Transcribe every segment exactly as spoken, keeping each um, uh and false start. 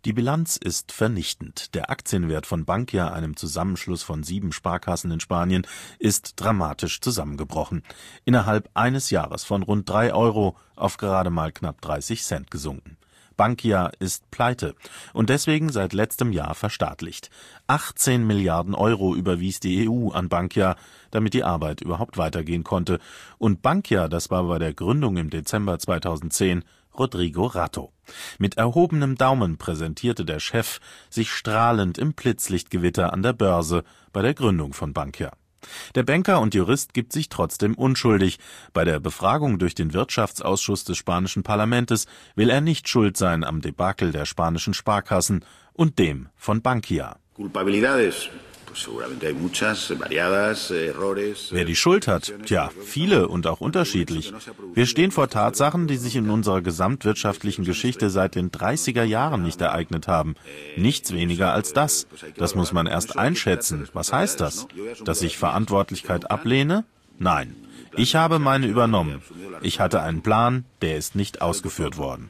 Die Bilanz ist vernichtend. Der Aktienwert von Bankia, einem Zusammenschluss von sieben Sparkassen in Spanien, ist dramatisch zusammengebrochen. Innerhalb eines Jahres von rund drei Euro auf gerade mal knapp dreißig Cent gesunken. Bankia ist pleite und deswegen seit letztem Jahr verstaatlicht. achtzehn Milliarden Euro überwies die E U an Bankia, damit die Arbeit überhaupt weitergehen konnte. Und Bankia, das war bei der Gründung im Dezember zweitausendzehn Rodrigo Rato. Mit erhobenem Daumen präsentierte der Chef sich strahlend im Blitzlichtgewitter an der Börse bei der Gründung von Bankia. Der Banker und Jurist gibt sich trotzdem unschuldig. Bei der Befragung durch den Wirtschaftsausschuss des spanischen Parlaments will er nicht schuld sein am Debakel der spanischen Sparkassen und dem von Bankia. Wer die Schuld hat? Tja, viele und auch unterschiedlich. Wir stehen vor Tatsachen, die sich in unserer gesamtwirtschaftlichen Geschichte seit den dreißiger Jahren nicht ereignet haben. Nichts weniger als das. Das muss man erst einschätzen. Was heißt das? Dass ich Verantwortlichkeit ablehne? Nein. Ich habe meine übernommen. Ich hatte einen Plan, der ist nicht ausgeführt worden.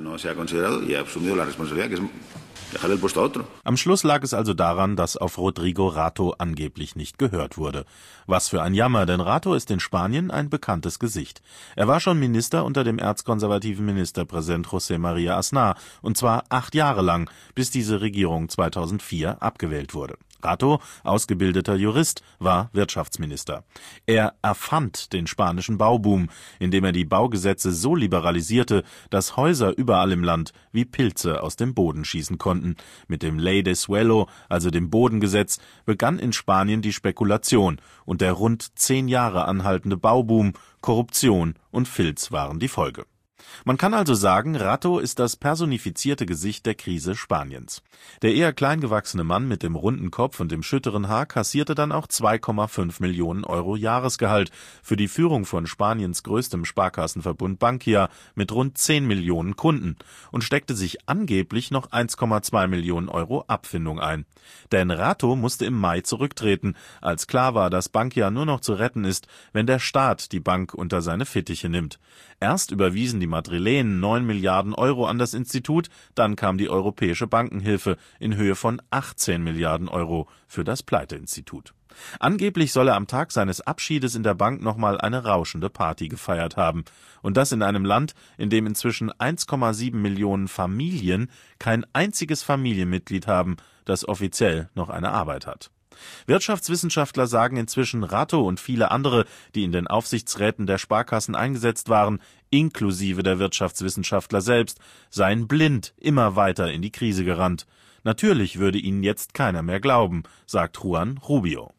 Am Schluss lag es also daran, dass auf Rodrigo Rato angeblich nicht gehört wurde. Was für ein Jammer, denn Rato ist in Spanien ein bekanntes Gesicht. Er war schon Minister unter dem erzkonservativen Ministerpräsident José María Aznar, und zwar acht Jahre lang, bis diese Regierung zweitausendvier abgewählt wurde. Rato, ausgebildeter Jurist, war Wirtschaftsminister. Er erfand den spanischen Bauboom, indem er die Baugesetze so liberalisierte, dass Häuser überall im Land wie Pilze aus dem Boden schießen konnten. Mit dem Ley de Suelo, also dem Bodengesetz, begann in Spanien die Spekulation und der rund zehn Jahre anhaltende Bauboom, Korruption und Filz waren die Folge. Man kann also sagen, Rato ist das personifizierte Gesicht der Krise Spaniens. Der eher klein gewachsene Mann mit dem runden Kopf und dem schütteren Haar kassierte dann auch zwei Komma fünf Millionen Euro Jahresgehalt für die Führung von Spaniens größtem Sparkassenverbund Bankia mit rund zehn Millionen Kunden und steckte sich angeblich noch eins Komma zwei Millionen Euro Abfindung ein. Denn Rato musste im Mai zurücktreten, als klar war, dass Bankia nur noch zu retten ist, wenn der Staat die Bank unter seine Fittiche nimmt. Erst überwiesen die Madrilenen neun Milliarden Euro an das Institut, dann kam die Europäische Bankenhilfe in Höhe von achtzehn Milliarden Euro für das Pleiteinstitut. Angeblich soll er am Tag seines Abschiedes in der Bank nochmal eine rauschende Party gefeiert haben. Und das in einem Land, in dem inzwischen eins Komma sieben Millionen Familien kein einziges Familienmitglied haben, das offiziell noch eine Arbeit hat. Wirtschaftswissenschaftler sagen inzwischen, Rato und viele andere, die in den Aufsichtsräten der Sparkassen eingesetzt waren, inklusive der Wirtschaftswissenschaftler selbst, seien blind immer weiter in die Krise gerannt. Natürlich würde ihnen jetzt keiner mehr glauben, sagt Juan Rubio.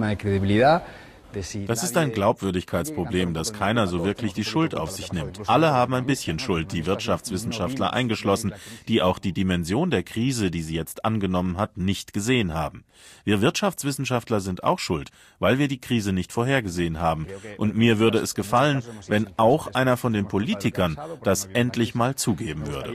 Das ist ein Glaubwürdigkeitsproblem, dass keiner so wirklich die Schuld auf sich nimmt. Alle haben ein bisschen Schuld, die Wirtschaftswissenschaftler eingeschlossen, die auch die Dimension der Krise, die sie jetzt angenommen hat, nicht gesehen haben. Wir Wirtschaftswissenschaftler sind auch schuld, weil wir die Krise nicht vorhergesehen haben. Und mir würde es gefallen, wenn auch einer von den Politikern das endlich mal zugeben würde.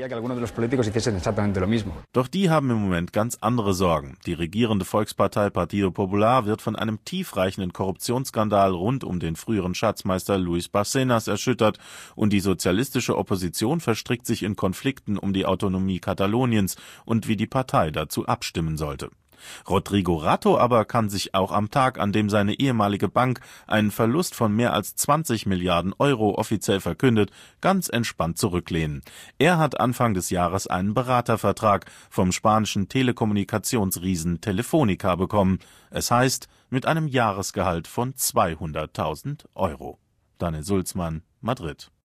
Doch die haben im Moment ganz andere Sorgen. Die regierende Volkspartei Partido Popular wird von einem tiefreichenden Korruptionsskandal rund um den früheren Schatzmeister Luis Bárcenas erschüttert und die sozialistische Opposition verstrickt sich in Konflikten um die Autonomie Kataloniens und wie die Partei dazu abstimmen sollte. Rodrigo Rato aber kann sich auch am Tag, an dem seine ehemalige Bank einen Verlust von mehr als zwanzig Milliarden Euro offiziell verkündet, ganz entspannt zurücklehnen. Er hat Anfang des Jahres einen Beratervertrag vom spanischen Telekommunikationsriesen Telefónica bekommen. Es heißt, mit einem Jahresgehalt von zweihunderttausend Euro. Daniel Sulzmann, Madrid.